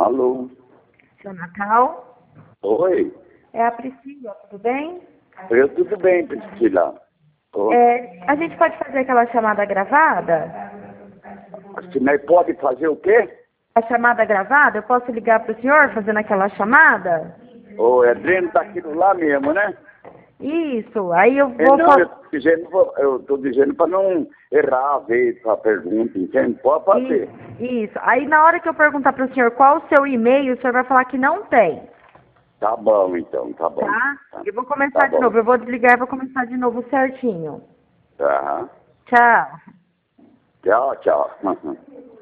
Alô? Seu Natal? Oi? É a Priscila, tudo bem? Tudo bem, Priscila. Oi. A gente pode fazer aquela chamada gravada? Mas pode fazer o quê? A chamada gravada? Eu posso ligar para o senhor fazendo aquela chamada? É dentro daquilo lá mesmo, né? Isso, aí eu vou... Não, eu tô dizendo para não errar a vez a pergunta, entende? Pode fazer. Isso, aí na hora que eu perguntar para o senhor qual o seu e-mail, o senhor vai falar que não tem. Tá bom, então, tá bom. Tá? Eu vou começar Tá de bom. novo, eu vou desligar e vou começar de novo certinho. Tá. Tchau. Tchau, tchau.